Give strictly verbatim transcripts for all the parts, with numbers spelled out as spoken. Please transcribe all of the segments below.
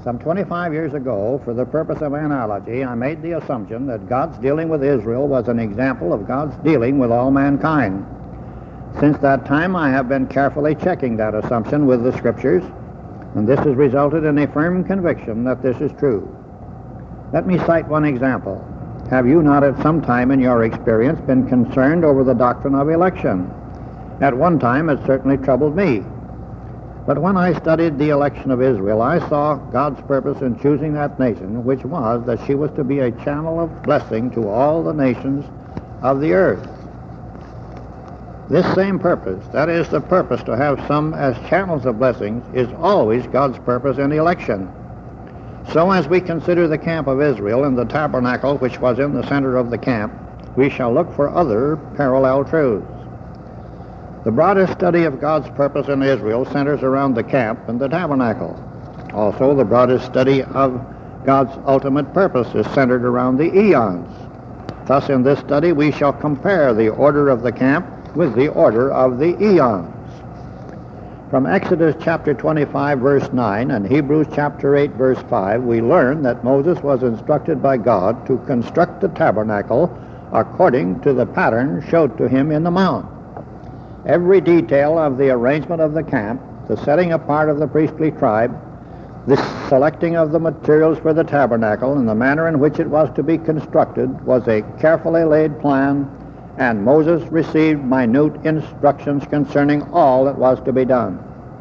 Some twenty-five years ago, for the purpose of analogy, I made the assumption that God's dealing with Israel was an example of God's dealing with all mankind. Since that time, I have been carefully checking that assumption with the Scriptures, and this has resulted in a firm conviction that this is true. Let me cite one example. Have you not at some time in your experience been concerned over the doctrine of election? At one time, it certainly troubled me. But when I studied the election of Israel, I saw God's purpose in choosing that nation, which was that she was to be a channel of blessing to all the nations of the earth. This same purpose, that is the purpose to have some as channels of blessings, is always God's purpose in election. So as we consider the camp of Israel and the tabernacle which was in the center of the camp, we shall look for other parallel truths. The broadest study of God's purpose in Israel centers around the camp and the tabernacle. Also, the broadest study of God's ultimate purpose is centered around the eons. Thus, in this study, we shall compare the order of the camp with the order of the eons. From Exodus chapter twenty-five, verse nine, and Hebrews chapter eight, verse five, we learn that Moses was instructed by God to construct the tabernacle according to the pattern showed to him in the mount. Every detail of the arrangement of the camp, the setting apart of the priestly tribe, the selecting of the materials for the tabernacle, and the manner in which it was to be constructed was a carefully laid plan, and Moses received minute instructions concerning all that was to be done.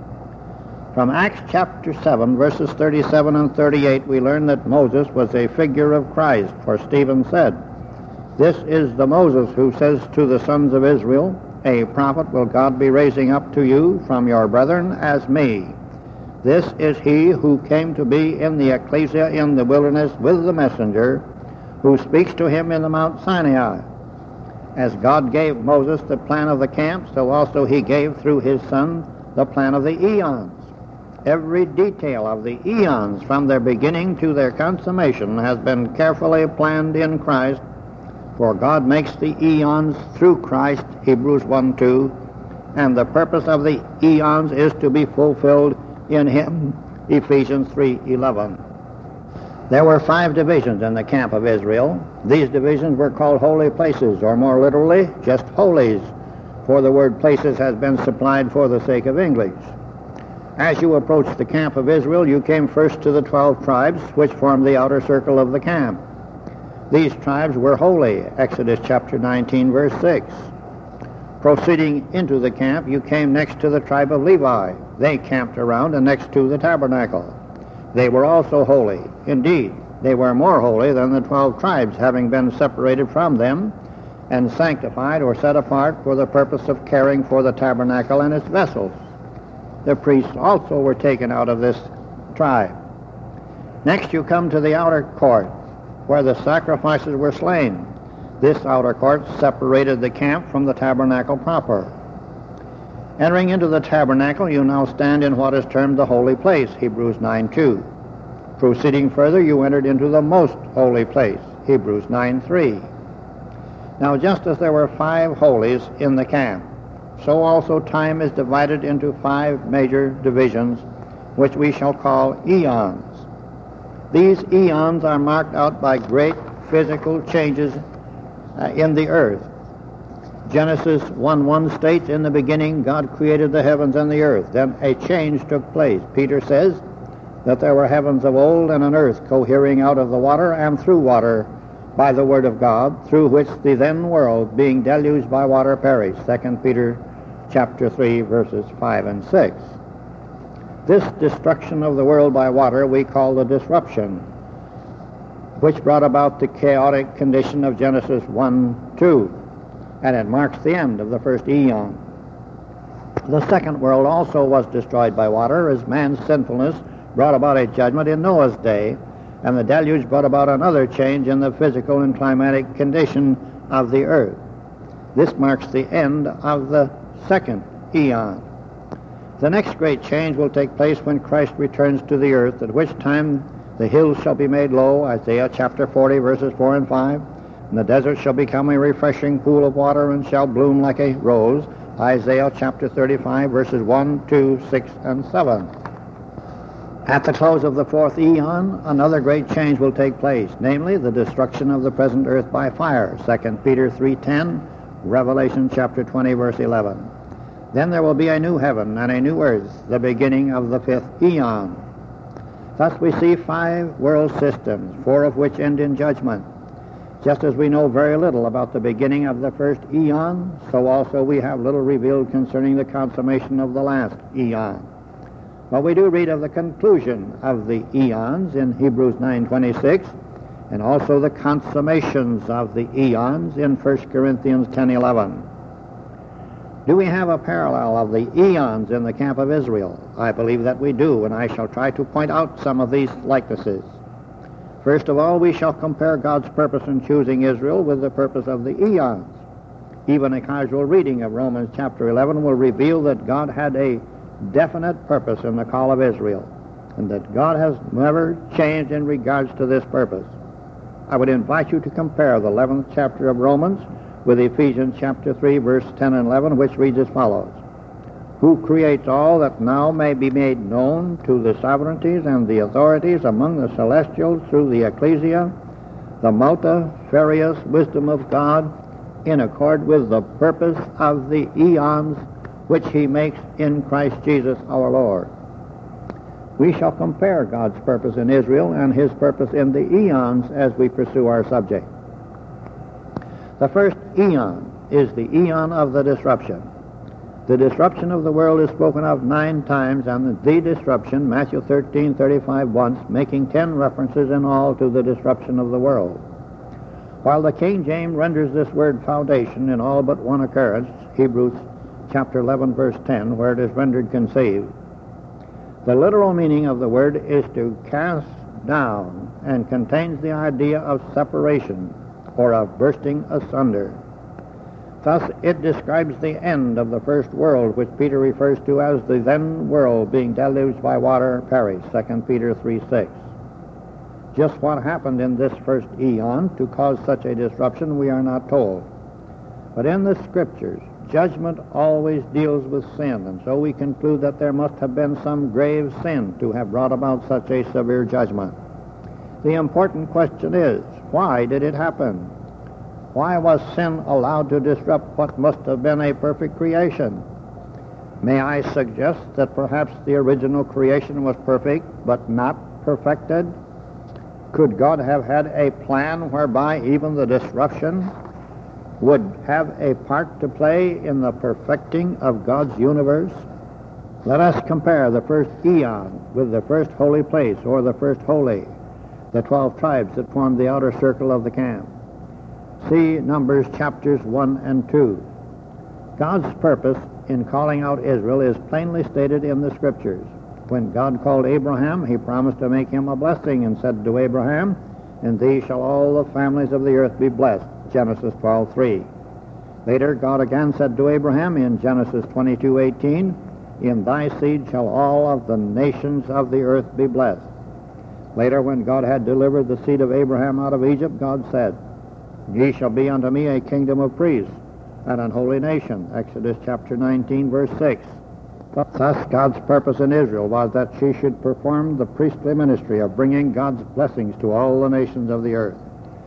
From Acts chapter seven, verses thirty-seven and thirty-eight, we learn that Moses was a figure of Christ, for Stephen said, "This is the Moses who says to the sons of Israel, a prophet will God be raising up to you from your brethren as me. This is he who came to be in the ecclesia in the wilderness with the messenger, who speaks to him in the Mount Sinai. As God gave Moses the plan of the camp, so also he gave through his son the plan of the eons. Every detail of the eons from their beginning to their consummation has been carefully planned in Christ, for God makes the eons through Christ, Hebrews one two, and the purpose of the eons is to be fulfilled in him, Ephesians three eleven. There were five divisions in the camp of Israel. These divisions were called holy places, or more literally, just holies, for the word places has been supplied for the sake of English. As you approached the camp of Israel, you came first to the twelve tribes, which formed the outer circle of the camp. These tribes were holy, Exodus chapter nineteen, verse six. Proceeding into the camp, you came next to the tribe of Levi. They camped around and next to the tabernacle. They were also holy. Indeed, they were more holy than the twelve tribes, having been separated from them and sanctified or set apart for the purpose of caring for the tabernacle and its vessels. The priests also were taken out of this tribe. Next, you come to the outer court, where the sacrifices were slain. This outer court separated the camp from the tabernacle proper. Entering into the tabernacle, you now stand in what is termed the holy place, Hebrews nine two. Proceeding further, you entered into the most holy place, Hebrews nine three. Now, just as there were five holies in the camp, so also time is divided into five major divisions, which we shall call eons. These eons are marked out by great physical changes uh, in the earth. Genesis one one states, in the beginning God created the heavens and the earth. Then a change took place. Peter says that there were heavens of old and an earth cohering out of the water and through water by the word of God, through which the then world, being deluged by water, perished. Second Peter chapter three, verses five and six. This destruction of the world by water we call the disruption, which brought about the chaotic condition of Genesis one two, and it marks the end of the first eon. The second world also was destroyed by water, as man's sinfulness brought about a judgment in Noah's day, and the deluge brought about another change in the physical and climatic condition of the earth. This marks the end of the second eon. The next great change will take place when Christ returns to the earth, at which time the hills shall be made low, Isaiah chapter forty, verses four and five, and the desert shall become a refreshing pool of water and shall bloom like a rose, Isaiah chapter thirty-five, verses one, two, six, and seven. At the close of the fourth eon, another great change will take place, namely the destruction of the present earth by fire, Second Peter three ten, Revelation chapter twenty, verse eleven. Then there will be a new heaven and a new earth, the beginning of the fifth eon. Thus we see five world systems, four of which end in judgment. Just as we know very little about the beginning of the first eon, so also we have little revealed concerning the consummation of the last eon. But we do read of the conclusion of the eons in Hebrews nine twenty-six, and also the consummations of the eons in First Corinthians ten eleven. Do we have a parallel of the eons in the camp of Israel? I believe that we do, and I shall try to point out some of these likenesses. First of all, we shall compare God's purpose in choosing Israel with the purpose of the eons. Even a casual reading of Romans chapter eleven will reveal that God had a definite purpose in the call of Israel, and that God has never changed in regards to this purpose. I would invite you to compare the eleventh chapter of Romans with Ephesians chapter three, verse ten and eleven, which reads as follows: Who creates all that now may be made known to the sovereignties and the authorities among the celestials through the ecclesia, the multifarious wisdom of God, in accord with the purpose of the eons, which he makes in Christ Jesus our Lord. We shall compare God's purpose in Israel and his purpose in the eons as we pursue our subject. The first eon is the eon of the disruption. The disruption of the world is spoken of nine times, and the disruption, Matthew thirteen thirty-five once, making ten references in all to the disruption of the world. While the King James renders this word foundation in all but one occurrence, Hebrews chapter eleven, verse ten, where it is rendered conceived. The literal meaning of the word is to cast down, and contains the idea of separation or of bursting asunder. Thus, it describes the end of the first world, which Peter refers to as the then world being deluged by water perished, Second Peter three six. Just what happened in this first eon to cause such a disruption we are not told. But in the Scriptures, judgment always deals with sin, and so we conclude that there must have been some grave sin to have brought about such a severe judgment. The important question is, why did it happen? Why was sin allowed to disrupt what must have been a perfect creation? May I suggest that perhaps the original creation was perfect, but not perfected? Could God have had a plan whereby even the disruption would have a part to play in the perfecting of God's universe? Let us compare the first eon with the first holy place, or the first holy, the twelve tribes that formed the outer circle of the camp. See Numbers chapters one and two. God's purpose in calling out Israel is plainly stated in the Scriptures. When God called Abraham, he promised to make him a blessing, and said to Abraham, "In thee shall all the families of the earth be blessed," Genesis twelve three. Later, God again said to Abraham in Genesis twenty-two eighteen, "In thy seed shall all of the nations of the earth be blessed." Later, when God had delivered the seed of Abraham out of Egypt, God said, "Ye shall be unto me a kingdom of priests and an holy nation," Exodus chapter nineteen, verse six. Thus, God's purpose in Israel was that she should perform the priestly ministry of bringing God's blessings to all the nations of the earth.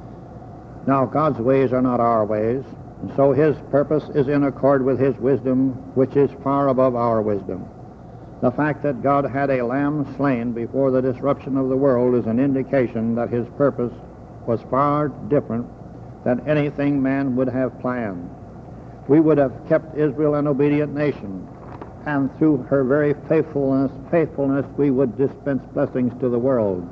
Now, God's ways are not our ways, and so his purpose is in accord with his wisdom, which is far above our wisdom. The fact that God had a lamb slain before the disruption of the world is an indication that his purpose was far different than anything man would have planned. We would have kept Israel an obedient nation, and through her very faithfulness, faithfulness we would dispense blessings to the world.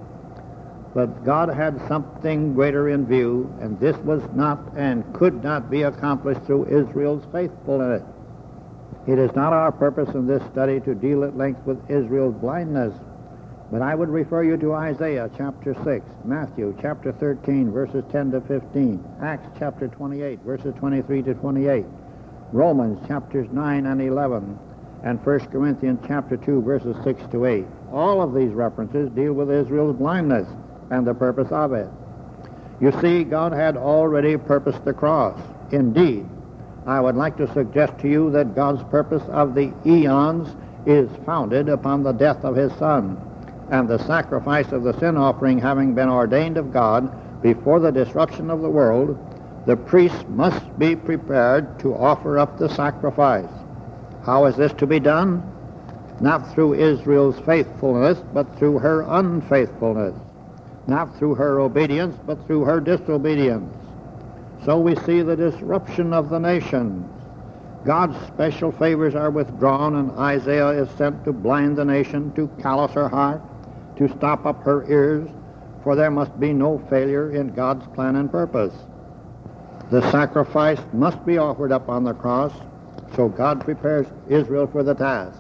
But God had something greater in view, and this was not and could not be accomplished through Israel's faithfulness. It is not our purpose in this study to deal at length with Israel's blindness, but I would refer you to Isaiah chapter six, Matthew chapter thirteen, verses ten to fifteen, Acts chapter twenty-eight, verses twenty-three to twenty-eight, Romans chapters nine and eleven, and First Corinthians chapter two, verses six to eight. All of these references deal with Israel's blindness and the purpose of it. You see, God had already purposed the cross. Indeed, I would like to suggest to you that God's purpose of the eons is founded upon the death of his Son, and the sacrifice of the sin offering having been ordained of God before the disruption of the world, the priest must be prepared to offer up the sacrifice. How is this to be done? Not through Israel's faithfulness, but through her unfaithfulness. Not through her obedience, but through her disobedience. So we see the disruption of the nations. God's special favors are withdrawn, and Isaiah is sent to blind the nation, to callous her heart, to stop up her ears, for there must be no failure in God's plan and purpose. The sacrifice must be offered up on the cross, so God prepares Israel for the task.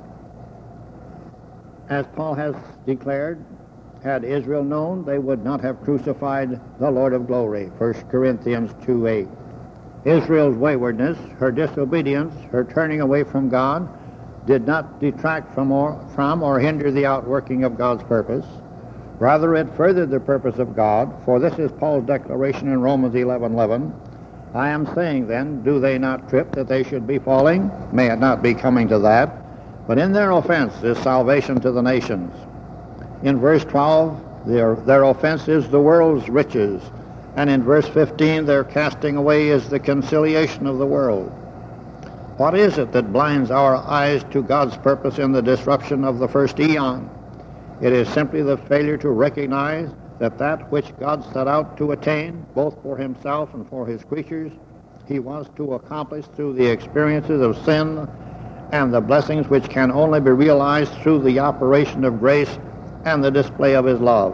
As Paul has declared, had Israel known, they would not have crucified the Lord of glory, First Corinthians two eight. Israel's waywardness, her disobedience, her turning away from God, did not detract from or, from or hinder the outworking of God's purpose. Rather, it furthered the purpose of God, for this is Paul's declaration in Romans eleven eleven. I am saying then, do they not trip that they should be falling? May it not be coming to that. But in their offense is salvation to the nations. In verse twelve, their, their offense is the world's riches. And in verse fifteen, their casting away is the conciliation of the world. What is it that blinds our eyes to God's purpose in the disruption of the first eon? It is simply the failure to recognize that that which God set out to attain, both for himself and for his creatures, he was to accomplish through the experiences of sin and the blessings which can only be realized through the operation of grace and the display of his love.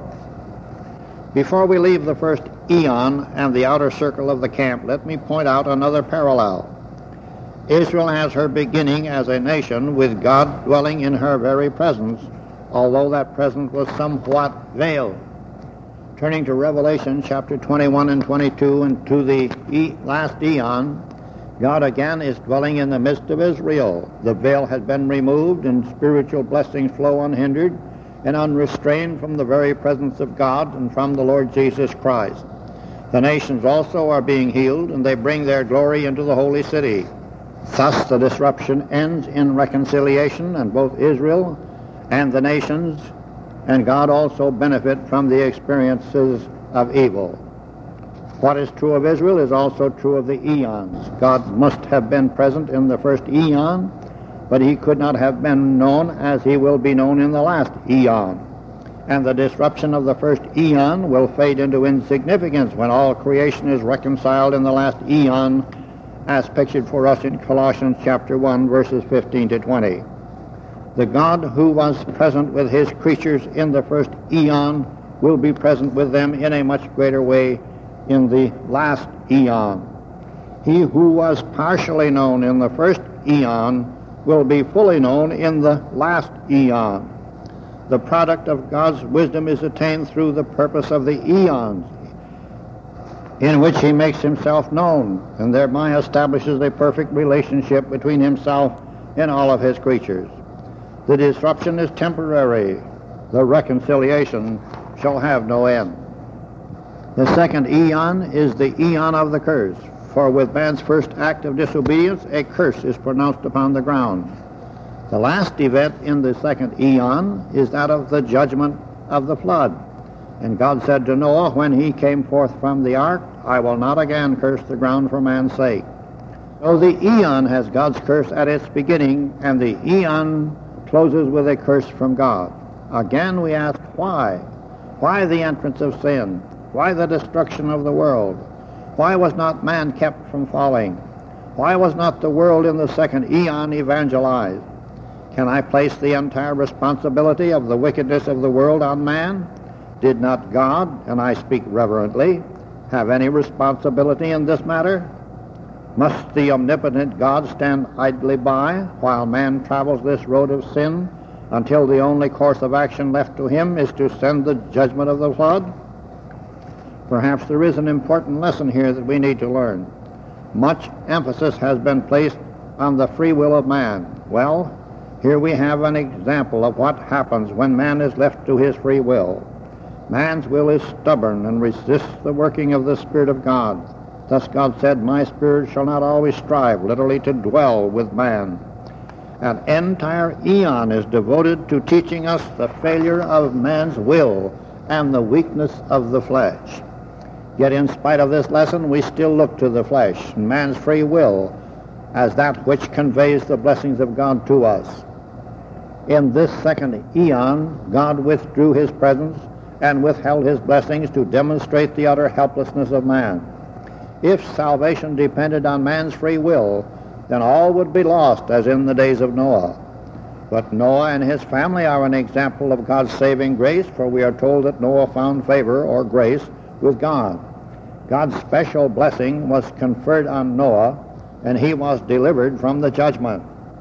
Before we leave the first eon and the outer circle of the camp, let me point out another parallel. Israel has her beginning as a nation with God dwelling in her very presence, although that presence was somewhat veiled. Turning to Revelation chapter twenty-one and twenty-two and to the e- last eon, God again is dwelling in the midst of Israel. The veil has been removed and spiritual blessings flow unhindered and unrestrained from the very presence of God and from the Lord Jesus Christ. The nations also are being healed, and they bring their glory into the holy city. Thus the disruption ends in reconciliation, and both Israel and the nations and God also benefit from the experiences of evil. What is true of Israel is also true of the eons. God must have been present in the first eon, but he could not have been known as he will be known in the last eon. And the disruption of the first eon will fade into insignificance when all creation is reconciled in the last eon, as pictured for us in Colossians chapter one, verses fifteen to twenty. The God who was present with his creatures in the first eon will be present with them in a much greater way in the last eon. He who was partially known in the first eon will be fully known in the last eon. The product of God's wisdom is attained through the purpose of the eons, in which he makes himself known, and thereby establishes a perfect relationship between himself and all of his creatures. The disruption is temporary. The reconciliation shall have no end. The second eon is the eon of the curse, for with man's first act of disobedience, a curse is pronounced upon the ground. The last event in the second eon is that of the judgment of the flood. And God said to Noah when he came forth from the ark, I will not again curse the ground for man's sake. So the eon has God's curse at its beginning, and the eon closes with a curse from God. Again we ask why? Why the entrance of sin? Why the destruction of the world? Why was not man kept from falling? Why was not the world in the second eon evangelized? Can I place the entire responsibility of the wickedness of the world on man? Did not God, and I speak reverently, have any responsibility in this matter? Must the omnipotent God stand idly by while man travels this road of sin until the only course of action left to him is to send the judgment of the flood? Perhaps there is an important lesson here that we need to learn. Much emphasis has been placed on the free will of man. Well, here we have an example of what happens when man is left to his free will. Man's will is stubborn and resists the working of the Spirit of God. Thus God said, my spirit shall not always strive, literally to dwell with man. An entire eon is devoted to teaching us the failure of man's will and the weakness of the flesh. Yet in spite of this lesson, we still look to the flesh and man's free will as that which conveys the blessings of God to us. In this second eon, God withdrew his presence and withheld his blessings to demonstrate the utter helplessness of man. If salvation depended on man's free will, then all would be lost as in the days of Noah. But Noah and his family are an example of God's saving grace, for we are told that Noah found favor or grace with God. God's special blessing was conferred on Noah, and he was delivered from the judgment.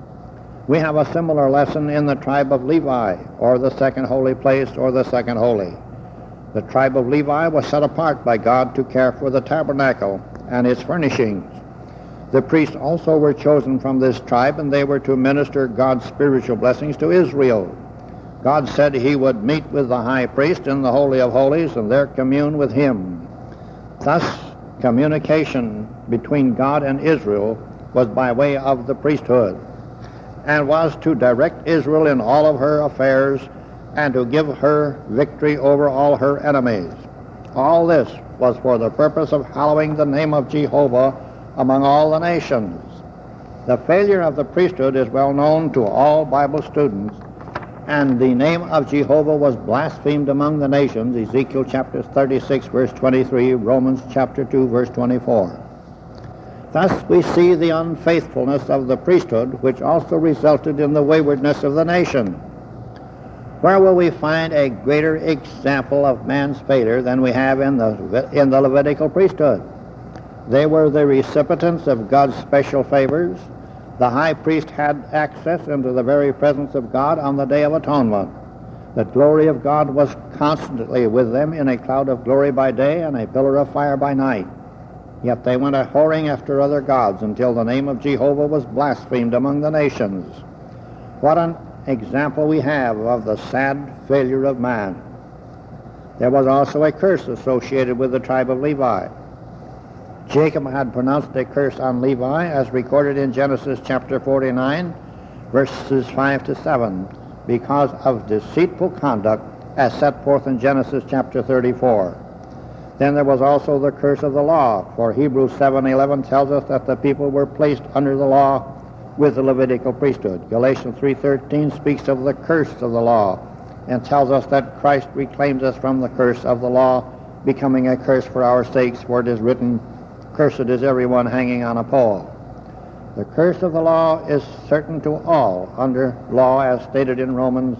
We have a similar lesson in the tribe of Levi, or the second holy place, or the second holy. The tribe of Levi was set apart by God to care for the tabernacle and its furnishings. The priests also were chosen from this tribe, and they were to minister God's spiritual blessings to Israel. God said he would meet with the high priest in the Holy of Holies and there commune with him. Thus, communication between God and Israel was by way of the priesthood, and was to direct Israel in all of her affairs and to give her victory over all her enemies. All this was for the purpose of hallowing the name of Jehovah among all the nations. The failure of the priesthood is well known to all Bible students, and the name of Jehovah was blasphemed among the nations, Ezekiel chapter thirty-six, verse twenty-three, Romans chapter two, verse twenty-four. Thus we see the unfaithfulness of the priesthood, which also resulted in the waywardness of the nation. Where will we find a greater example of man's failure than we have in the, in the Levitical priesthood? They were the recipients of God's special favors. The high priest had access into the very presence of God on the Day of Atonement. The glory of God was constantly with them in a cloud of glory by day and a pillar of fire by night. Yet they went a-whoring after other gods until the name of Jehovah was blasphemed among the nations. What an example we have of the sad failure of man. There was also a curse associated with the tribe of Levi. Jacob had pronounced a curse on Levi, as recorded in Genesis chapter forty-nine, verses five to seven, because of deceitful conduct as set forth in Genesis chapter thirty-four. Then there was also the curse of the law, for Hebrews seven eleven tells us that the people were placed under the law with the Levitical priesthood. Galatians three thirteen speaks of the curse of the law and tells us that Christ reclaims us from the curse of the law, becoming a curse for our sakes, for it is written, "Cursed is everyone hanging on a pole." The curse of the law is certain to all under law, as stated in Romans,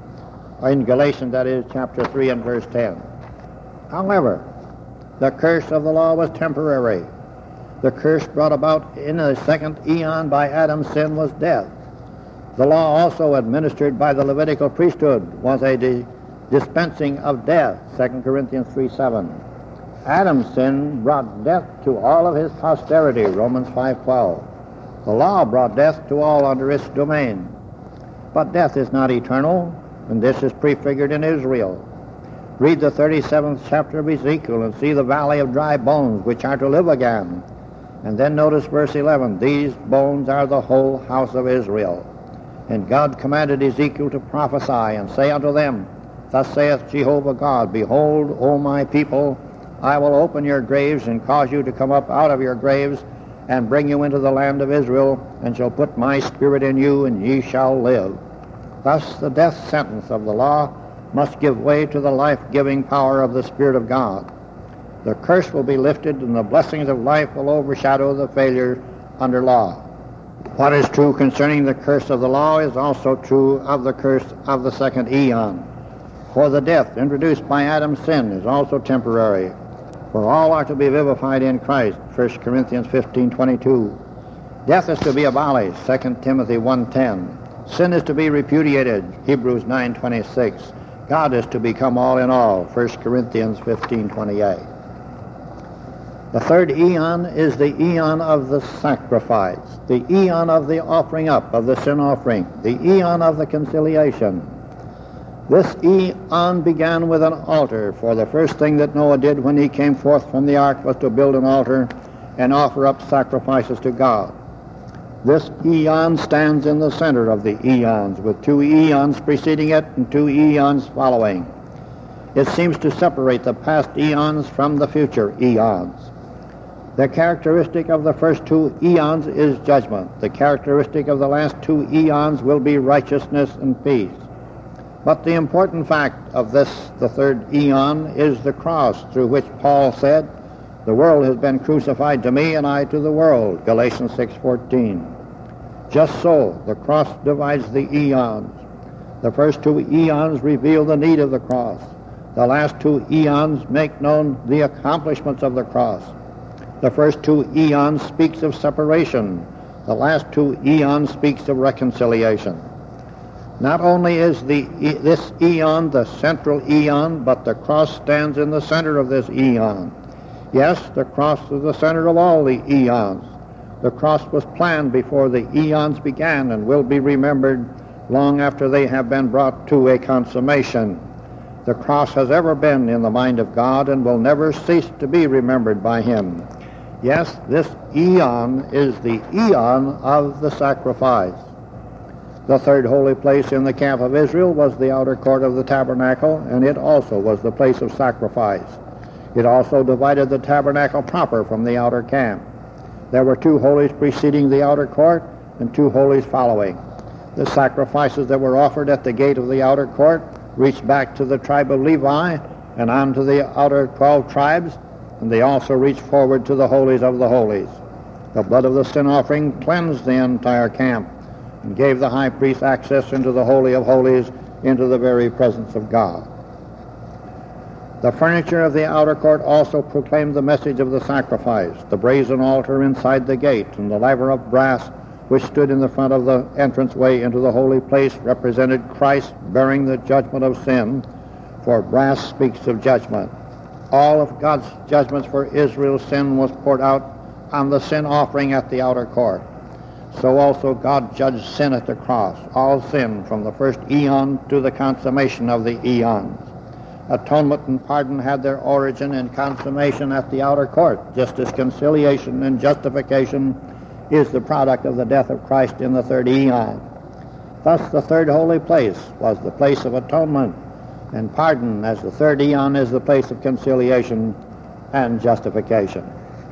in Galatians, that is, chapter three and verse ten. However, the curse of the law was temporary. The curse brought about in the second eon by Adam's sin was death. The law also administered by the Levitical priesthood was a di- dispensing of death, Second Corinthians three seven. Adam's sin brought death to all of his posterity, Romans five twelve. The law brought death to all under its domain. But death is not eternal, and this is prefigured in Israel. Read the thirty-seventh chapter of Ezekiel and see the valley of dry bones, which are to live again. And then notice verse eleven, "These bones are the whole house of Israel." And God commanded Ezekiel to prophesy and say unto them, "Thus saith Jehovah God, Behold, O my people, I will open your graves and cause you to come up out of your graves and bring you into the land of Israel, and shall put my spirit in you, and ye shall live." Thus the death sentence of the law must give way to the life-giving power of the Spirit of God. The curse will be lifted, and the blessings of life will overshadow the failure under law. What is true concerning the curse of the law is also true of the curse of the second eon. For the death introduced by Adam's sin is also temporary. For all are to be vivified in Christ, First Corinthians fifteen twenty-two. Death is to be abolished, Second Timothy one ten. Sin is to be repudiated, Hebrews nine twenty-six. God is to become all in all, First Corinthians fifteen twenty-eight. The third eon is the eon of the sacrifice, the eon of the offering up of the sin offering, the eon of the conciliation. This eon began with an altar, for the first thing that Noah did when he came forth from the ark was to build an altar and offer up sacrifices to God. This eon stands in the center of the eons, with two eons preceding it and two eons following. It seems to separate the past eons from the future eons. The characteristic of the first two eons is judgment. The characteristic of the last two eons will be righteousness and peace. But the important fact of this, the third eon, is the cross, through which Paul said, "The world has been crucified to me, and I to the world," Galatians six fourteen. Just so, the cross divides the eons. The first two eons reveal the need of the cross. The last two eons make known the accomplishments of the cross. The first two eons speaks of separation. The last two eons speaks of reconciliation. Not only is the, this eon the central eon, but the cross stands in the center of this eon. Yes, the cross is the center of all the eons. The cross was planned before the eons began and will be remembered long after they have been brought to a consummation. The cross has ever been in the mind of God and will never cease to be remembered by him. Yes, this eon is the eon of the sacrifice. The third holy place in the camp of Israel was the outer court of the tabernacle, and it also was the place of sacrifice. It also divided the tabernacle proper from the outer camp. There were two holies preceding the outer court and two holies following. The sacrifices that were offered at the gate of the outer court reached back to the tribe of Levi and on to the outer twelve tribes, and they also reached forward to the holies of the holies. The blood of the sin offering cleansed the entire camp and gave the high priest access into the Holy of Holies, into the very presence of God. The furniture of the outer court also proclaimed the message of the sacrifice. The brazen altar inside the gate and the laver of brass which stood in the front of the entranceway into the holy place represented Christ bearing the judgment of sin, for brass speaks of judgment. All of God's judgments for Israel's sin was poured out on the sin offering at the outer court. So also God judged sin at the cross, all sin from the first eon to the consummation of the eons. Atonement and pardon had their origin and consummation at the outer court, just as conciliation and justification is the product of the death of Christ in the third eon. Thus the third holy place was the place of atonement and pardon, as the third eon is the place of conciliation and justification.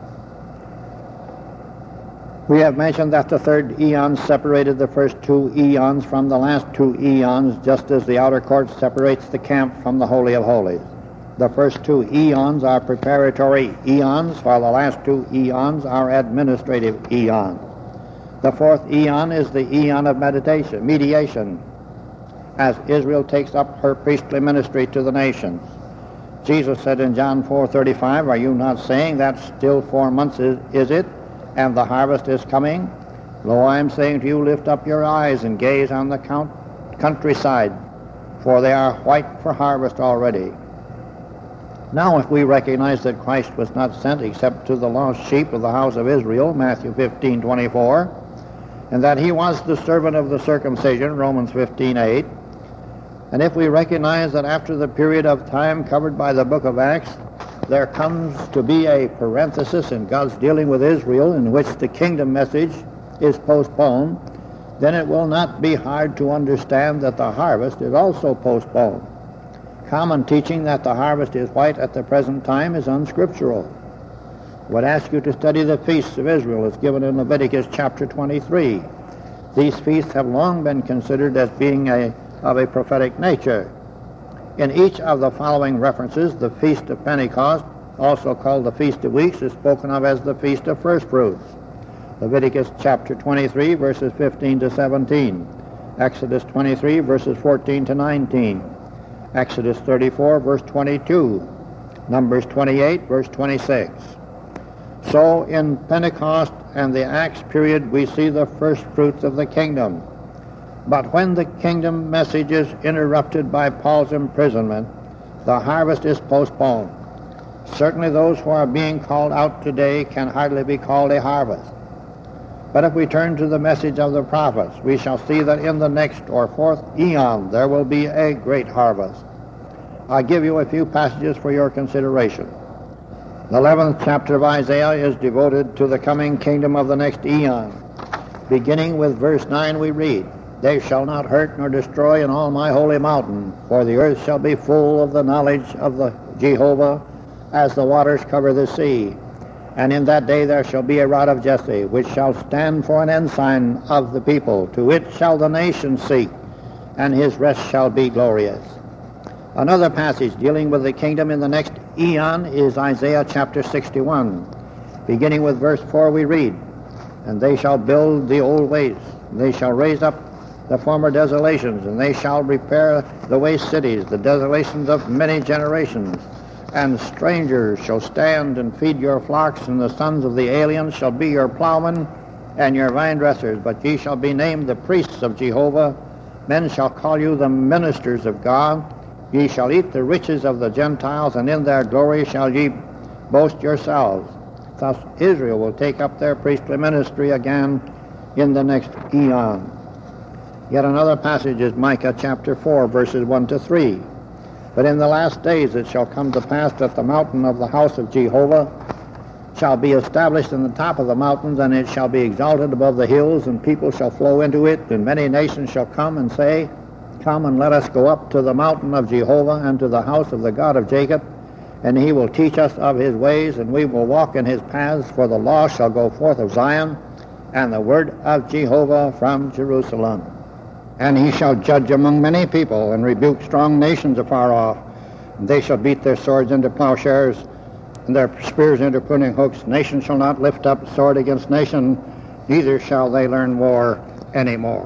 We have mentioned that the third eon separated the first two eons from the last two eons, just as the outer court separates the camp from the Holy of Holies. The first two eons are preparatory eons, while the last two eons are administrative eons. The fourth eon is the eon of meditation, mediation, as Israel takes up her priestly ministry to the nations. Jesus said in John four thirty-five, "Are you not saying that still four months is, is it, and the harvest is coming? Lo, I am saying to you, lift up your eyes and gaze on the count, countryside, for they are white for harvest already." Now, if we recognize that Christ was not sent except to the lost sheep of the house of Israel, Matthew fifteen twenty-four, and that he was the servant of the circumcision, Romans fifteen eight, and if we recognize that after the period of time covered by the book of Acts, there comes to be a parenthesis in God's dealing with Israel in which the kingdom message is postponed, then it will not be hard to understand that the harvest is also postponed. Common teaching that the harvest is white at the present time is unscriptural. I would ask you to study the feasts of Israel as given in Leviticus chapter twenty-three. These feasts have long been considered as being a, of a prophetic nature. In each of the following references, the Feast of Pentecost, also called the Feast of Weeks, is spoken of as the Feast of First Fruits. Leviticus chapter twenty-three, verses fifteen to seventeen. Exodus twenty-three, verses fourteen to nineteen. Exodus thirty-four, verse twenty-two. Numbers twenty-eight, verse twenty-six. So in Pentecost and the Acts period, we see the first fruits of the kingdom. But when the kingdom message is interrupted by Paul's imprisonment, the harvest is postponed. Certainly those who are being called out today can hardly be called a harvest. But if we turn to the message of the prophets, we shall see that in the next or fourth eon there will be a great harvest. I'll give you a few passages for your consideration. The eleventh chapter of Isaiah is devoted to the coming kingdom of the next eon. Beginning with verse nine we read, "They shall not hurt nor destroy in all my holy mountain, for the earth shall be full of the knowledge of the Jehovah, as the waters cover the sea. And in that day there shall be a rod of Jesse, which shall stand for an ensign of the people. To it shall the nations seek, and his rest shall be glorious." Another passage dealing with the kingdom in the next eon is Isaiah chapter sixty-one. Beginning with verse four we read, "And they shall build the old ways, they shall raise up the former desolations, and they shall repair the waste cities, the desolations of many generations. And strangers shall stand and feed your flocks, and the sons of the aliens shall be your plowmen and your vine dressers. But ye shall be named the priests of Jehovah. Men shall call you the ministers of God. Ye shall eat the riches of the Gentiles, and in their glory shall ye boast yourselves." Thus Israel will take up their priestly ministry again in the next eon. Yet another passage is Micah chapter four, verses one to three. "But in the last days it shall come to pass that the mountain of the house of Jehovah shall be established in the top of the mountains, and it shall be exalted above the hills, and people shall flow into it, and many nations shall come and say, Come and let us go up to the mountain of Jehovah and to the house of the God of Jacob, and he will teach us of his ways, and we will walk in his paths, for the law shall go forth of Zion, and the word of Jehovah from Jerusalem. And he shall judge among many people, and rebuke strong nations afar off. And they shall beat their swords into plowshares, and their spears into pruning hooks. Nation shall not lift up sword against nation, neither shall they learn war any more."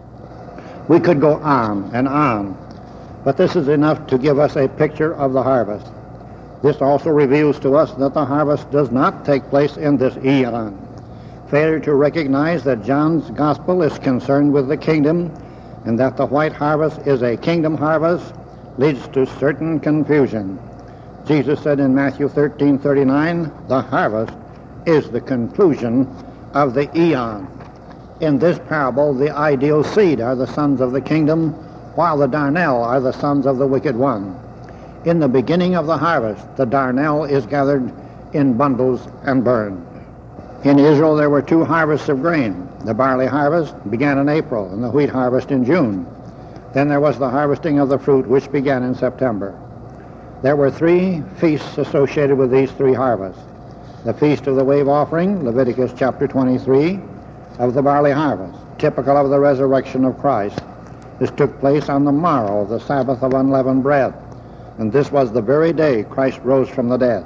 We could go on and on, but this is enough to give us a picture of the harvest. This also reveals to us that the harvest does not take place in this eon. Failure to recognize that John's gospel is concerned with the kingdom, and that the white harvest is a kingdom harvest, leads to certain confusion. Jesus said in Matthew thirteen thirty-nine, "The harvest is the conclusion of the eon." In this parable, the ideal seed are the sons of the kingdom, while the darnel are the sons of the wicked one. In the beginning of the harvest, the darnel is gathered in bundles and burned. In Israel, there were two harvests of grain. The barley harvest began in April, and the wheat harvest in June. Then there was the harvesting of the fruit, which began in September. There were three feasts associated with these three harvests. The Feast of the Wave Offering, Leviticus chapter twenty-three, of the barley harvest, typical of the resurrection of Christ. This took place on the morrow of the Sabbath of unleavened bread, and this was the very day Christ rose from the dead.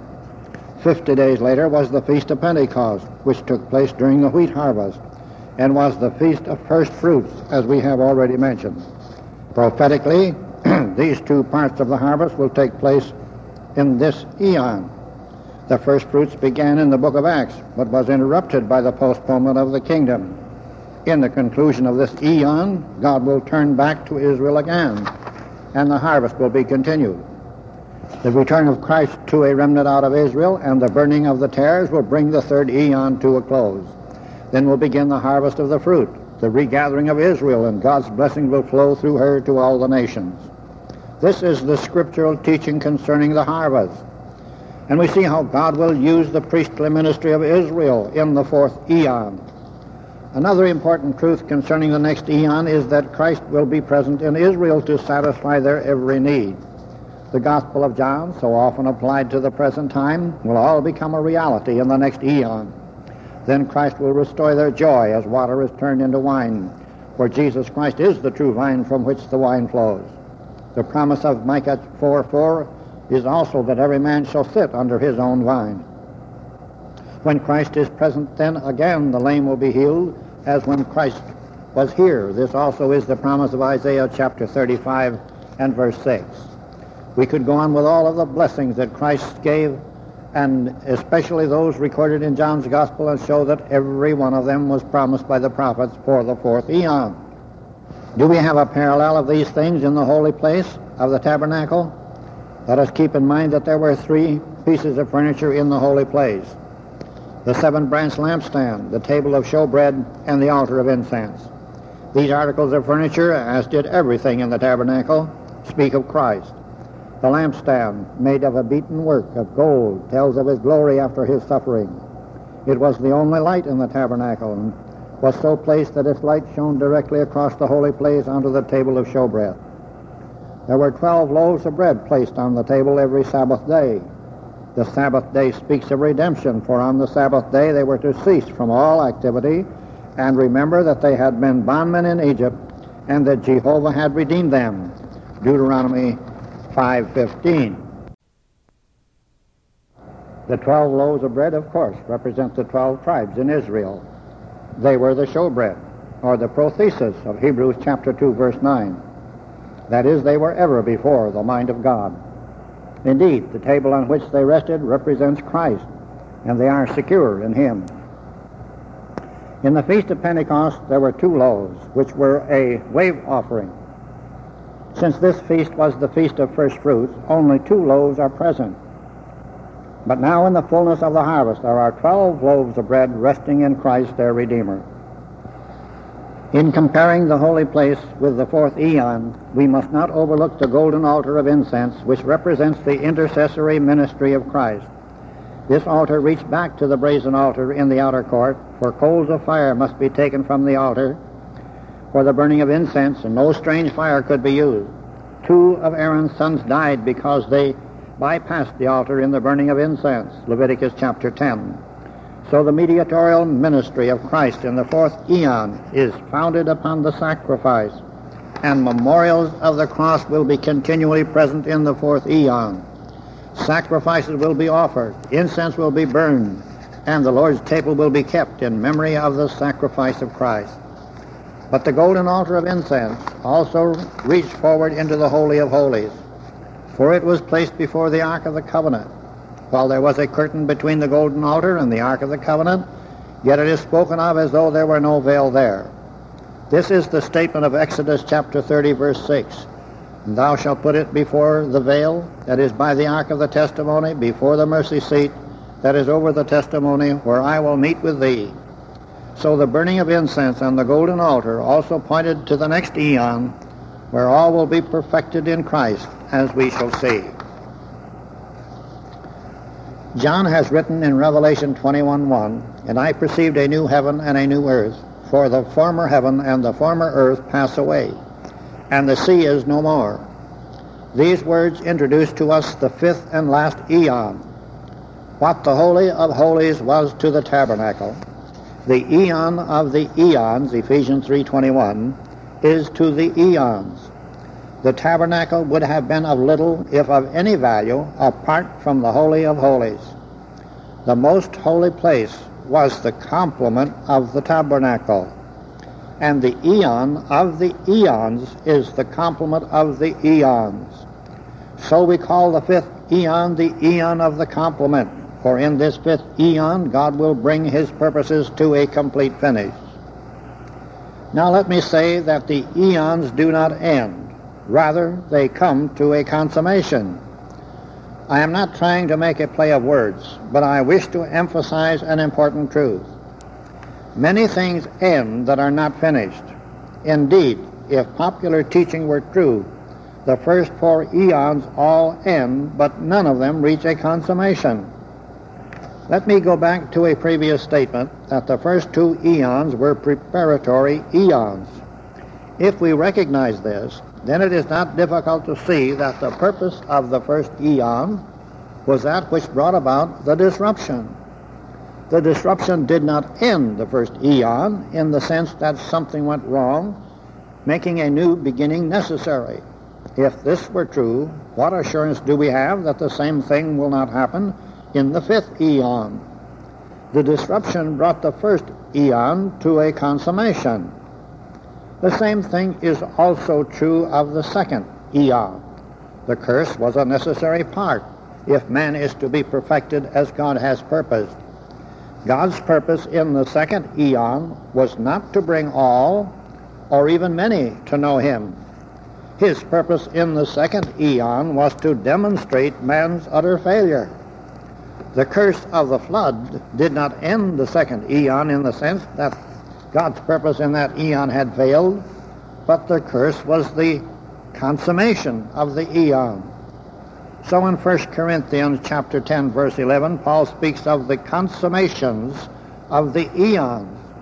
Fifty days later was the Feast of Pentecost, which took place during the wheat harvest, and was the Feast of First Fruits, as we have already mentioned. Prophetically, these two parts of the harvest will take place in this eon. The first fruits began in the book of Acts, but was interrupted by the postponement of the kingdom. In the conclusion of this eon, God will turn back to Israel again, and the harvest will be continued. The return of Christ to a remnant out of Israel and the burning of the tares will bring the third eon to a close. Then will begin the harvest of the fruit, the regathering of Israel, and God's blessing will flow through her to all the nations. This is the scriptural teaching concerning the harvest. And we see how God will use the priestly ministry of Israel in the fourth eon. Another important truth concerning the next eon is that Christ will be present in Israel to satisfy their every need. The Gospel of John, so often applied to the present time, will all become a reality in the next eon. Then Christ will restore their joy as water is turned into wine, for Jesus Christ is the true vine from which the wine flows. The promise of Micah four four is also that every man shall sit under his own vine. When Christ is present, then again the lame will be healed, as when Christ was here. This also is the promise of Isaiah chapter thirty-five and verse six. We could go on with all of the blessings that Christ gave, and especially those recorded in John's Gospel, and show that every one of them was promised by the prophets for the fourth eon. Do we have a parallel of these things in the holy place of the tabernacle? Let us keep in mind that there were three pieces of furniture in the holy place: the seven-branch lampstand, the table of showbread, and the altar of incense. These articles of furniture, as did everything in the tabernacle, speak of Christ. The lampstand, made of a beaten work of gold, tells of his glory after his suffering. It was the only light in the tabernacle, and was so placed that its light shone directly across the holy place onto the table of showbread. There were twelve loaves of bread placed on the table every Sabbath day. The Sabbath day speaks of redemption, for on the Sabbath day they were to cease from all activity and remember that they had been bondmen in Egypt and that Jehovah had redeemed them. Deuteronomy five fifteen. The twelve loaves of bread, of course, represent the twelve tribes in Israel. They were the showbread, or the prothesis of Hebrews chapter two, verse nine. That is, they were ever before the mind of God. Indeed, the table on which they rested represents Christ, and they are secure in him. In the Feast of Pentecost, there were two loaves, which were a wave offering. Since this feast was the Feast of First Fruits, only two loaves are present. But now in the fullness of the harvest, there are twelve loaves of bread resting in Christ, their Redeemer. In comparing the holy place with the fourth eon, we must not overlook the golden altar of incense, which represents the intercessory ministry of Christ. This altar reached back to the brazen altar in the outer court, for coals of fire must be taken from the altar for the burning of incense, and no strange fire could be used. Two of Aaron's sons died because they bypassed the altar in the burning of incense, Leviticus chapter ten. So the mediatorial ministry of Christ in the fourth eon is founded upon the sacrifice, and memorials of the cross will be continually present in the fourth eon. Sacrifices will be offered, incense will be burned, and the Lord's table will be kept in memory of the sacrifice of Christ. But the golden altar of incense also reached forward into the Holy of Holies, for it was placed before the Ark of the Covenant. While there was a curtain between the golden altar and the Ark of the Covenant, yet it is spoken of as though there were no veil there. This is the statement of Exodus chapter thirty, verse six. And thou shalt put it before the veil, that is by the ark of the testimony, before the mercy seat, that is over the testimony, where I will meet with thee. So the burning of incense on the golden altar also pointed to the next eon, where all will be perfected in Christ, as we shall see. John has written in Revelation twenty-one one, And I perceived a new heaven and a new earth, for the former heaven and the former earth pass away, and the sea is no more. These words introduce to us the fifth and last eon. What the Holy of Holies was to the tabernacle, the eon of the eons, Ephesians three twenty-one, is to the eons. The tabernacle would have been of little, if of any value, apart from the Holy of Holies. The most holy place was the complement of the tabernacle, and the eon of the eons is the complement of the eons. So we call the fifth eon the eon of the complement, for in this fifth eon God will bring his purposes to a complete finish. Now let me say that the eons do not end. Rather, they come to a consummation. I am not trying to make a play of words, but I wish to emphasize an important truth. Many things end that are not finished. Indeed, if popular teaching were true, the first four eons all end, but none of them reach a consummation. Let me go back to a previous statement that the first two eons were preparatory eons. If we recognize this, then it is not difficult to see that the purpose of the first eon was that which brought about the disruption. The disruption did not end the first eon in the sense that something went wrong, making a new beginning necessary. If this were true, what assurance do we have that the same thing will not happen in the fifth eon? The disruption brought the first eon to a consummation. The same thing is also true of the second eon. The curse was a necessary part if man is to be perfected as God has purposed. God's purpose in the second eon was not to bring all, or even many, to know him. His purpose in the second eon was to demonstrate man's utter failure. The curse of the flood did not end the second eon in the sense that God's purpose in that eon had failed, but the curse was the consummation of the eon. So in First Corinthians chapter ten, verse eleven, Paul speaks of the consummations of the eons.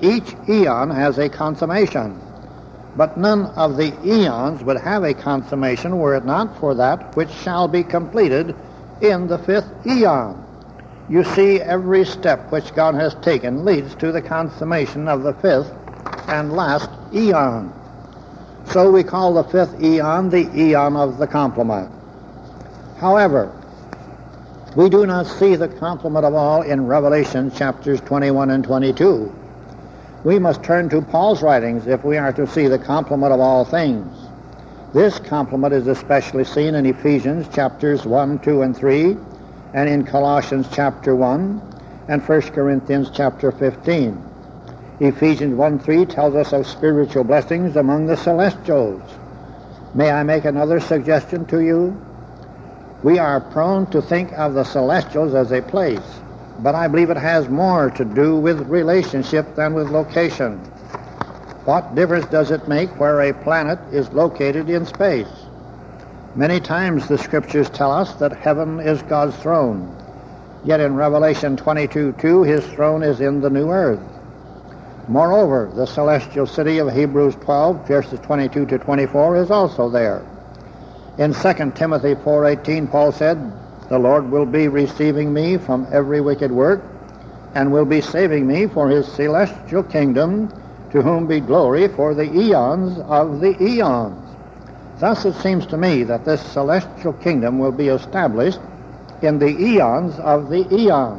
each eon has a consummation. But none of the eons would have a consummation were it not for that which shall be completed in the fifth eon. You see, every step which God has taken leads to the consummation of the fifth and last eon. So we call the fifth eon the eon of the complement. However, we do not see the complement of all in Revelation chapters twenty-one and twenty-two. We must turn to Paul's writings if we are to see the complement of all things. This complement is especially seen in Ephesians chapters one, two, and three, and in Colossians chapter one, and First Corinthians chapter fifteen. Ephesians one three tells us of spiritual blessings among the celestials. May I make another suggestion to you? We are prone to think of the celestials as a place, but I believe it has more to do with relationship than with location. What difference does it make where a planet is located in space? Many times the scriptures tell us that heaven is God's throne, yet in Revelation twenty-two two, his throne is in the new earth. Moreover, the celestial city of Hebrews twelve, verses twenty-two to twenty-four, is also there. In Second Timothy four eighteen, Paul said, "The Lord will be receiving me from every wicked work, and will be saving me for his celestial kingdom, to whom be glory for the eons of the eons." Thus it seems to me that this celestial kingdom will be established in the eons of the eons.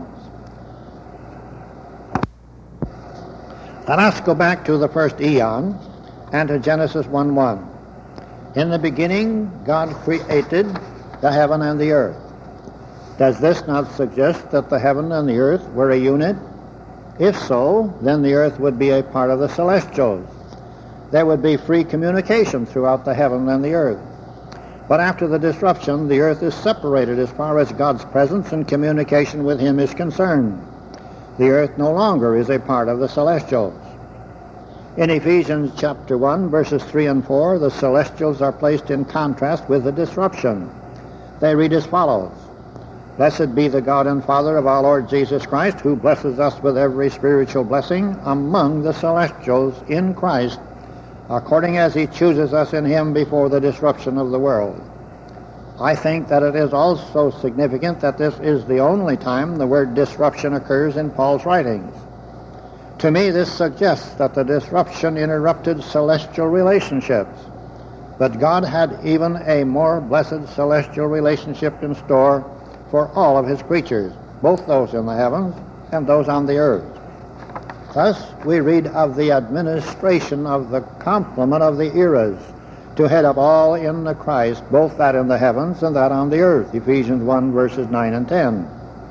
Let us go back to the first eon and to Genesis one one. In the beginning, God created the heaven and the earth. Does this not suggest that the heaven and the earth were a unit? If so, then the earth would be a part of the celestials. There would be free communication throughout the heaven and the earth. But after the disruption, the earth is separated as far as God's presence and communication with him is concerned. The earth no longer is a part of the celestials. In Ephesians chapter one, verses three and four, the celestials are placed in contrast with the disruption. They read as follows: "Blessed be the God and Father of our Lord Jesus Christ, who blesses us with every spiritual blessing among the celestials in Christ, according as he chooses us in him before the disruption of the world." I think that it is also significant that this is the only time the word disruption occurs in Paul's writings. To me, this suggests that the disruption interrupted celestial relationships, but God had even a more blessed celestial relationship in store for all of his creatures, both those in the heavens and those on the earth. Thus, we read of the administration of the complement of the eras, to head up all in the Christ, both that in the heavens and that on the earth, Ephesians one, verses nine and ten.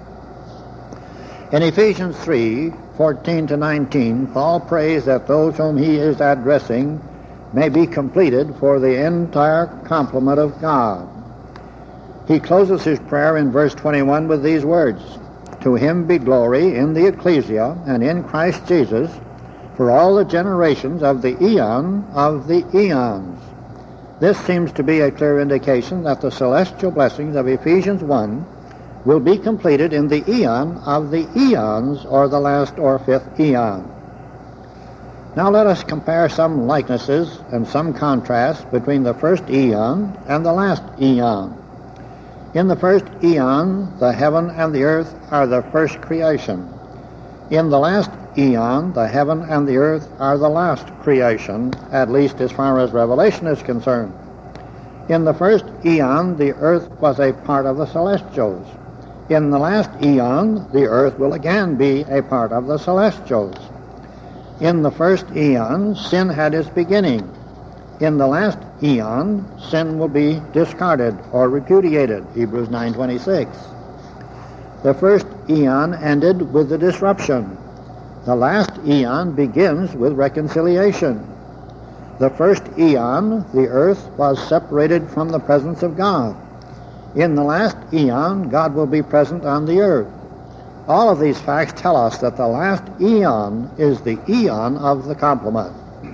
In Ephesians three, fourteen to nineteen, Paul prays that those whom he is addressing may be completed for the entire complement of God. He closes his prayer in verse twenty-one with these words: "To him be glory in the ecclesia and in Christ Jesus for all the generations of the eon of the eons." This seems to be a clear indication that the celestial blessings of Ephesians one will be completed in the eon of the eons, or the last or fifth eon. Now let us compare some likenesses and some contrasts between the first eon and the last eon. In the first eon, the heaven and the earth are the first creation. In the last eon, the heaven and the earth are the last creation, at least as far as Revelation is concerned. In the first eon, the earth was a part of the celestials. In the last eon, the earth will again be a part of the celestials. In the first eon, sin had its beginning. In the last eon, sin will be discarded or repudiated, Hebrews nine twenty-six. The first eon ended with the disruption. The last eon begins with reconciliation. The first eon, the earth was separated from the presence of God. In the last eon, God will be present on the earth. All of these facts tell us that the last eon is the eon of the complement.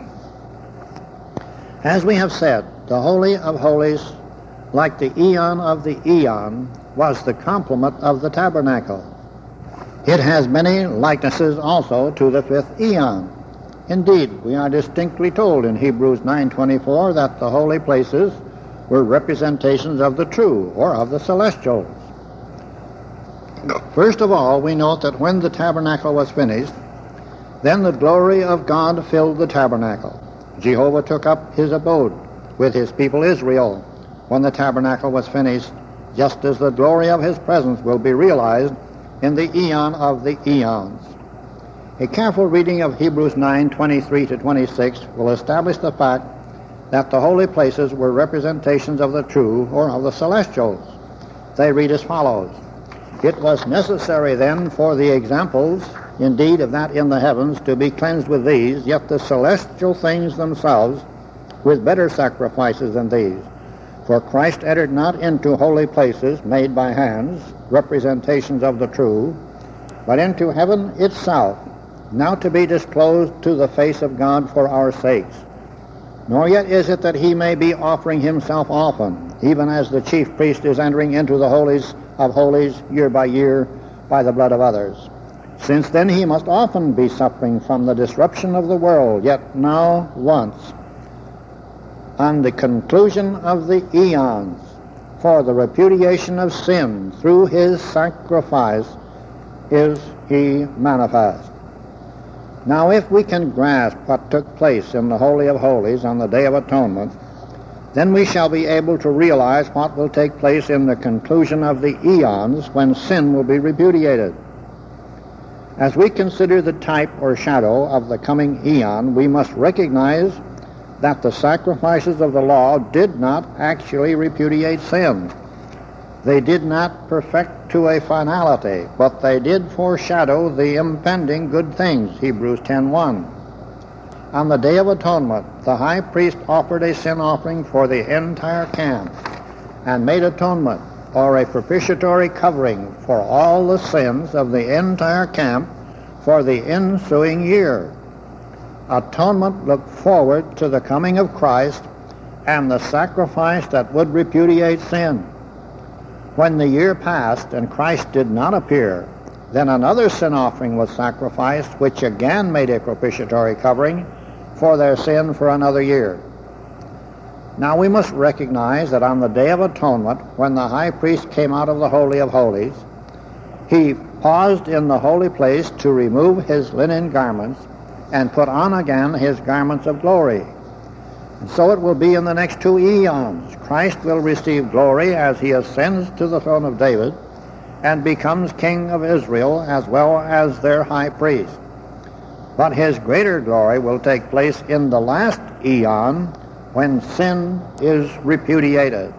As we have said, the Holy of Holies, like the eon of the eon, was the complement of the tabernacle. It has many likenesses also to the fifth eon. Indeed, we are distinctly told in Hebrews nine twenty-four that the holy places were representations of the true, or of the celestials. First of all, we note that when the tabernacle was finished, then the glory of God filled the tabernacle. Jehovah took up his abode with his people Israel when the tabernacle was finished, just as the glory of his presence will be realized in the eon of the eons. A careful reading of Hebrews nine twenty-three to twenty-six will establish the fact that the holy places were representations of the true, or of the celestials. They read as follows: "It was necessary then for the examples, indeed of that in the heavens, to be cleansed with these, yet the celestial things themselves with better sacrifices than these. For Christ entered not into holy places made by hands, representations of the true, but into heaven itself, now to be disclosed to the face of God for our sakes. Nor yet is it that he may be offering himself often, even as the chief priest is entering into the holies of holies year by year by the blood of others. Since then he must often be suffering from the disruption of the world, yet now once, on the conclusion of the eons, for the repudiation of sin through his sacrifice is he manifest." Now, if we can grasp what took place in the Holy of Holies on the Day of Atonement, then we shall be able to realize what will take place in the conclusion of the eons when sin will be repudiated. As we consider the type or shadow of the coming eon, we must recognize that the sacrifices of the law did not actually repudiate sin. They did not perfect to a finality, but they did foreshadow the impending good things, Hebrews ten one. On the Day of Atonement, the high priest offered a sin offering for the entire camp and made atonement, or a propitiatory covering, for all the sins of the entire camp for the ensuing year. Atonement looked forward to the coming of Christ and the sacrifice that would repudiate sin. When the year passed and Christ did not appear, then another sin offering was sacrificed, which again made a propitiatory covering for their sin for another year. Now we must recognize that on the Day of Atonement, when the high priest came out of the Holy of Holies, he paused in the holy place to remove his linen garments and put on again his garments of glory. And so it will be in the next two eons. Christ will receive glory as he ascends to the throne of David and becomes King of Israel as well as their high priest. But his greater glory will take place in the last eon when sin is repudiated.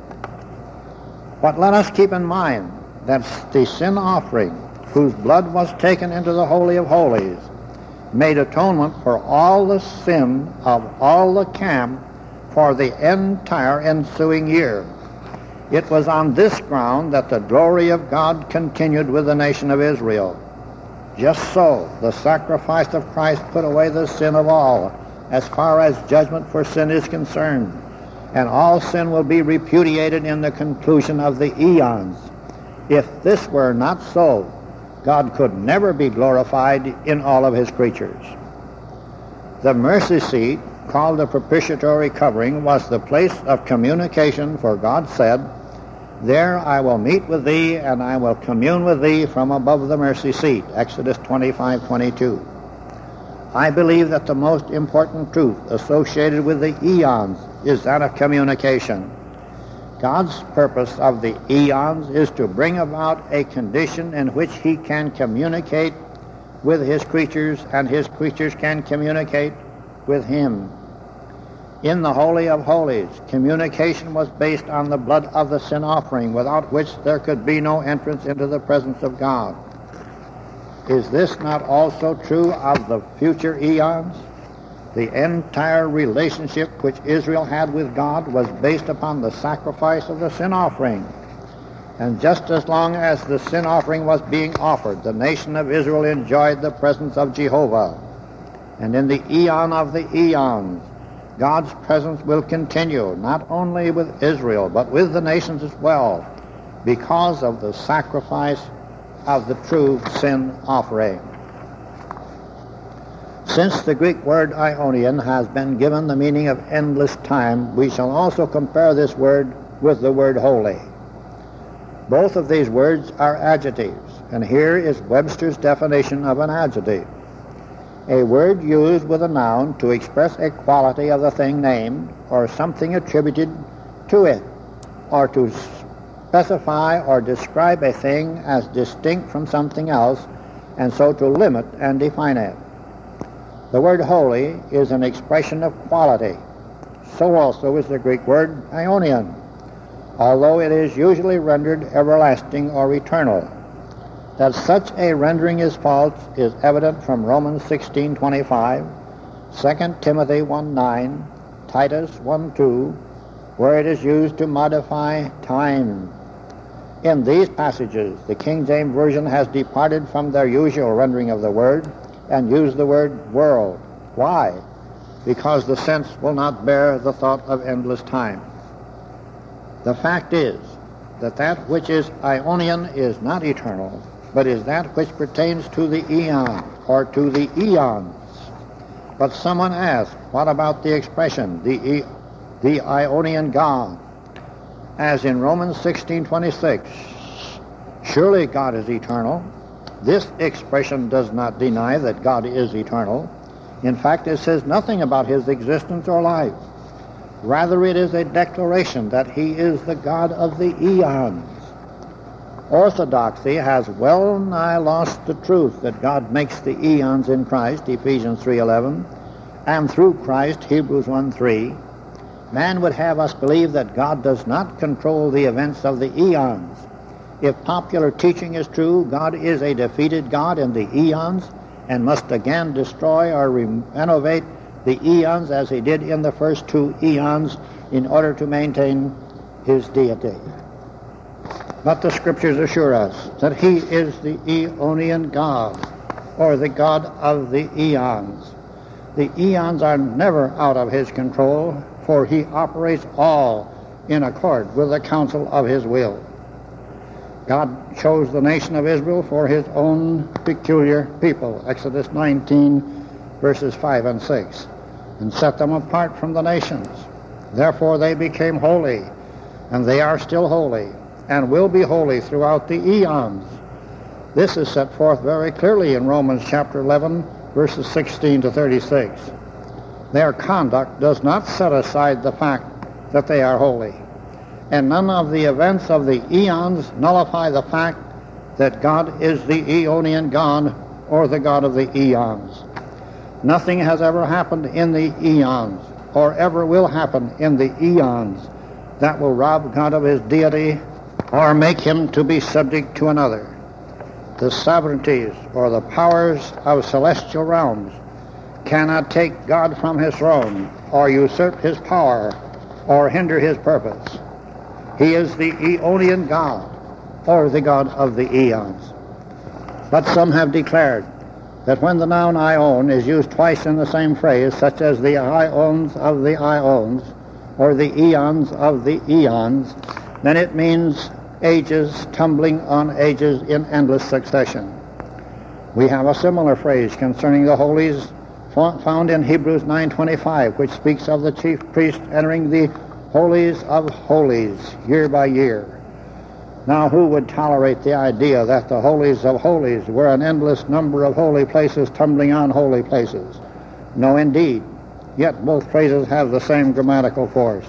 But let us keep in mind that the sin offering, whose blood was taken into the Holy of Holies, made atonement for all the sin of all the camp for the entire ensuing year. It was on this ground that the glory of God continued with the nation of Israel. Just so, the sacrifice of Christ put away the sin of all, as far as judgment for sin is concerned, and all sin will be repudiated in the conclusion of the eons. If this were not so, God could never be glorified in all of his creatures. The mercy seat, called the propitiatory covering, was the place of communication, for God said, "There I will meet with thee, and I will commune with thee from above the mercy seat," Exodus twenty-five twenty-two. I believe that the most important truth associated with the eons is that of communication. God's purpose of the eons is to bring about a condition in which he can communicate with his creatures, and his creatures can communicate with him. In the Holy of Holies, communication was based on the blood of the sin offering, without which there could be no entrance into the presence of God. Is this not also true of the future eons? The entire relationship which Israel had with God was based upon the sacrifice of the sin offering. And just as long as the sin offering was being offered, the nation of Israel enjoyed the presence of Jehovah. And in the eon of the eons, God's presence will continue, not only with Israel, but with the nations as well, because of the sacrifice of the true sin offering. Since the Greek word Ionian has been given the meaning of endless time, we shall also compare this word with the word holy. Both of these words are adjectives, and here is Webster's definition of an adjective: a word used with a noun to express a quality of the thing named, or something attributed to it, or to specify or describe a thing as distinct from something else, and so to limit and define it. The word holy is an expression of quality. So also is the Greek word Ionian, although it is usually rendered everlasting or eternal. That such a rendering is false is evident from Romans sixteen twenty-five, Second Timothy one nine, Titus one two, where it is used to modify time. In these passages, the King James Version has departed from their usual rendering of the word and used the word world. Why? Because the sense will not bear the thought of endless time. The fact is that that which is Ionian is not eternal, but is that which pertains to the eon, or to the eons. But someone asks, what about the expression, the, e- the Ionian God? As in Romans sixteen twenty-six, surely God is eternal. This expression does not deny that God is eternal. In fact, it says nothing about his existence or life. Rather, it is a declaration that he is the God of the eons. Orthodoxy has well nigh lost the truth that God makes the eons in Christ, Ephesians three eleven, and through Christ, Hebrews one three. Man would have us believe that God does not control the events of the eons. If popular teaching is true, God is a defeated God in the eons and must again destroy or renovate the eons as he did in the first two eons in order to maintain his deity. But the Scriptures assure us that he is the Aeonian God, or the God of the eons. The eons are never out of his control, for he operates all in accord with the counsel of his will. God chose the nation of Israel for his own peculiar people, Exodus nineteen, verses five and six, and set them apart from the nations. Therefore they became holy, and they are still holy, and will be holy throughout the eons. This is set forth very clearly in Romans chapter eleven, verses sixteen to thirty-six. Their conduct does not set aside the fact that they are holy, and none of the events of the eons nullify the fact that God is the Aeonian God, or the God of the eons. Nothing has ever happened in the eons, or ever will happen in the eons, that will rob God of his deity or make him to be subject to another. The sovereignties or the powers of celestial realms cannot take God from his throne, or usurp his power, or hinder his purpose. He is the Aeonian God, or the God of the eons. But some have declared that when the noun Ion is used twice in the same phrase, such as the Ions of the Ions, or the eons of the eons, then it means ages tumbling on ages in endless succession. We have a similar phrase concerning the holies found in Hebrews nine twenty-five, which speaks of the chief priest entering the holies of holies year by year. Now, who would tolerate the idea that the holies of holies were an endless number of holy places tumbling on holy places? No, indeed. Yet both phrases have the same grammatical force.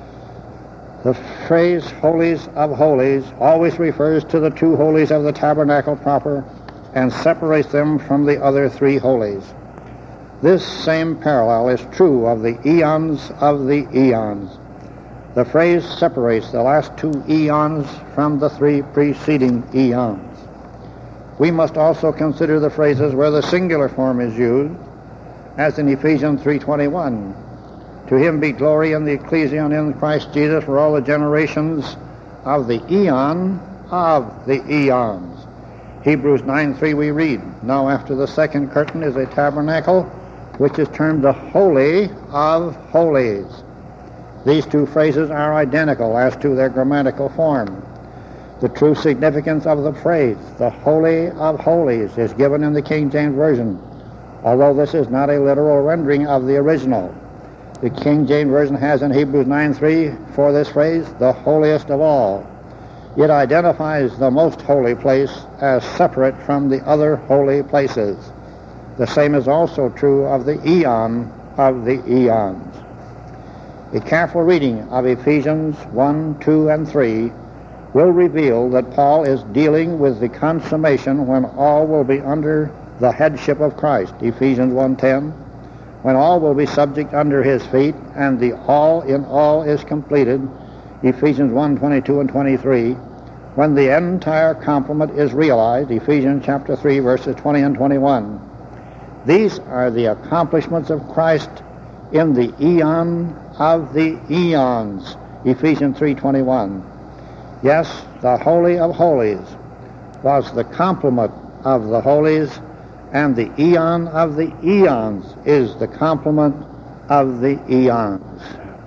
The phrase holies of holies always refers to the two holies of the tabernacle proper and separates them from the other three holies. This same parallel is true of the eons of the eons. The phrase separates the last two eons from the three preceding eons. We must also consider the phrases where the singular form is used, as in Ephesians three twenty-one. To him be glory in the ecclesia in Christ Jesus for all the generations of the eon of the eons. Hebrews nine three we read, now after the second curtain is a tabernacle, which is termed the Holy of Holies. These two phrases are identical as to their grammatical form. The true significance of the phrase, the Holy of Holies, is given in the King James Version, although this is not a literal rendering of the original. The King James Version has in Hebrews nine three for this phrase, the holiest of all. It identifies the most holy place as separate from the other holy places. The same is also true of the eon of the eons. A careful reading of Ephesians one, two, and three will reveal that Paul is dealing with the consummation when all will be under the headship of Christ, Ephesians one ten, when all will be subject under his feet, and the all in all is completed, Ephesians one twenty-two and twenty-three, when the entire complement is realized, Ephesians chapter three, verses twenty and twenty-one. These are the accomplishments of Christ in the eon of the eons, Ephesians three twenty-one. Yes, the Holy of Holies was the complement of the holies, and the eon of the eons is the complement of the eons.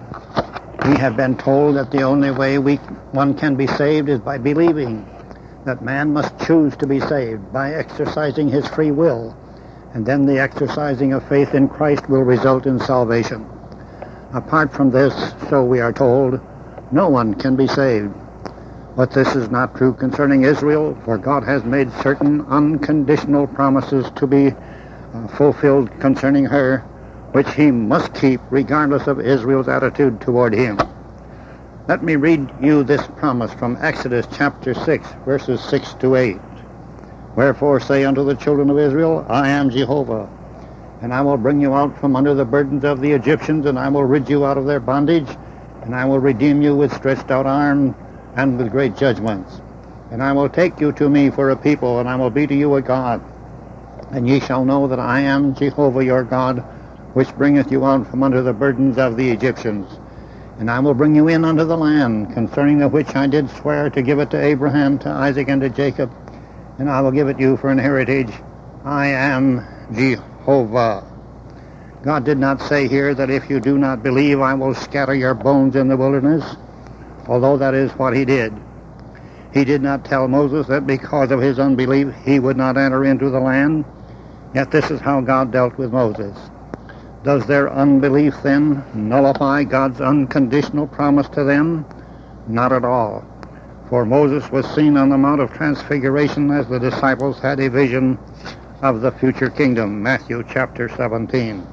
We have been told that the only way we, one can be saved is by believing, that man must choose to be saved by exercising his free will, and then the exercising of faith in Christ will result in salvation. Apart from this, so we are told, no one can be saved. But this is not true concerning Israel, for God has made certain unconditional promises to be uh, fulfilled concerning her, which he must keep regardless of Israel's attitude toward him. Let me read you this promise from Exodus chapter six, verses six to eight. Wherefore say unto the children of Israel, I am Jehovah, and I will bring you out from under the burdens of the Egyptians, and I will rid you out of their bondage, and I will redeem you with stretched out arm and with great judgments. And I will take you to me for a people, and I will be to you a God. And ye shall know that I am Jehovah your God, which bringeth you out from under the burdens of the Egyptians. And I will bring you in unto the land, concerning the which I did swear to give it to Abraham, to Isaac, and to Jacob, and I will give it you for an heritage. I am Jehovah. God did not say here that if you do not believe, I will scatter your bones in the wilderness, although that is what he did. He did not tell Moses that because of his unbelief he would not enter into the land. Yet this is how God dealt with Moses. Does their unbelief then nullify God's unconditional promise to them? Not at all. For Moses was seen on the Mount of Transfiguration as the disciples had a vision of the future kingdom, Matthew chapter seventeen.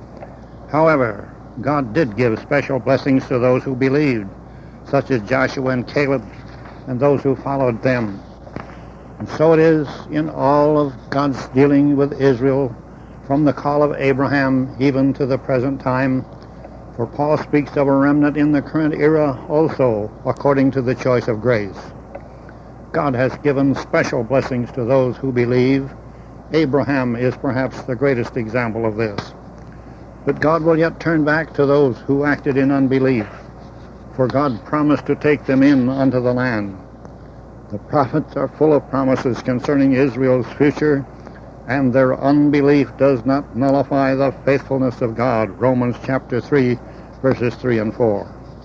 However, God did give special blessings to those who believed, such as Joshua and Caleb and those who followed them. And so it is in all of God's dealing with Israel, from the call of Abraham even to the present time. For Paul speaks of a remnant in the current era also, according to the choice of grace. God has given special blessings to those who believe. Abraham is perhaps the greatest example of this. But God will yet turn back to those who acted in unbelief, for God promised to take them in unto the land. The prophets are full of promises concerning Israel's future, and their unbelief does not nullify the faithfulness of God, Romans chapter three, verses three and four.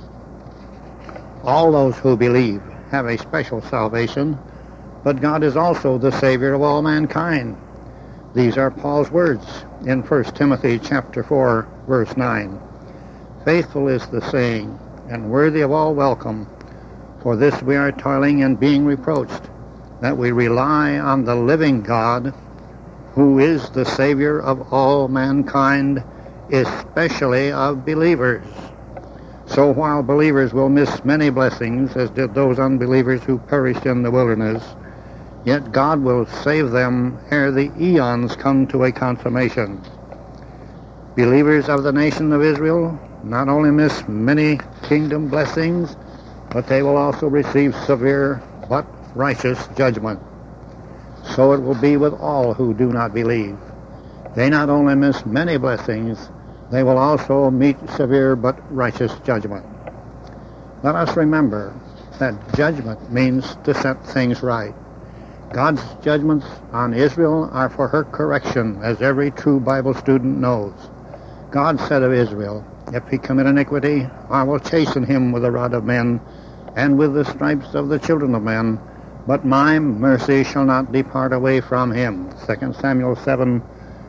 All those who believe have a special salvation, but God is also the Savior of all mankind. These are Paul's words in First Timothy chapter four, verse nine. Faithful is the saying, and worthy of all welcome. For this we are toiling and being reproached, that we rely on the living God, who is the Savior of all mankind, especially of believers. So while believers will miss many blessings, as did those unbelievers who perished in the wilderness, yet God will save them ere the eons come to a consummation. Believers of the nation of Israel not only miss many kingdom blessings, but they will also receive severe but righteous judgment. So it will be with all who do not believe. They not only miss many blessings, they will also meet severe but righteous judgment. Let us remember that judgment means to set things right. God's judgments on Israel are for her correction, as every true Bible student knows. God said of Israel, if he commit iniquity, I will chasten him with the rod of men and with the stripes of the children of men, but my mercy shall not depart away from him. Second Samuel seven,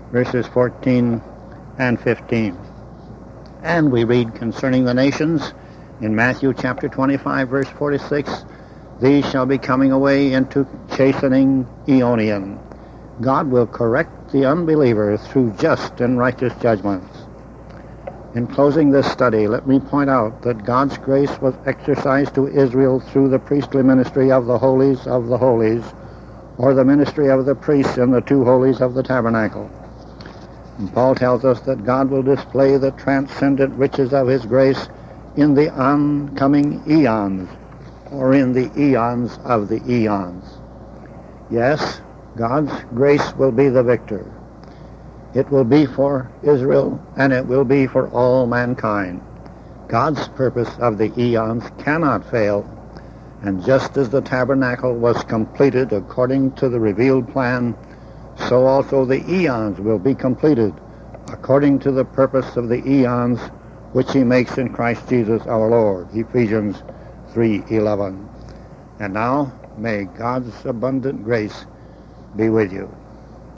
verses fourteen and fifteen. And we read concerning the nations in Matthew chapter twenty-five, verse forty-six, these shall be coming away into chastening aeonian. God will correct the unbeliever through just and righteous judgments. In closing this study, let me point out that God's grace was exercised to Israel through the priestly ministry of the holies of the holies, or the ministry of the priests in the two holies of the tabernacle. And Paul tells us that God will display the transcendent riches of his grace in the oncoming eons, or in the eons of the eons. Yes, God's grace will be the victor. It will be for Israel, and it will be for all mankind. God's purpose of the eons cannot fail, and just as the tabernacle was completed according to the revealed plan, so also the eons will be completed according to the purpose of the eons which he makes in Christ Jesus our Lord. Ephesians three eleven. And now, may God's abundant grace be with you.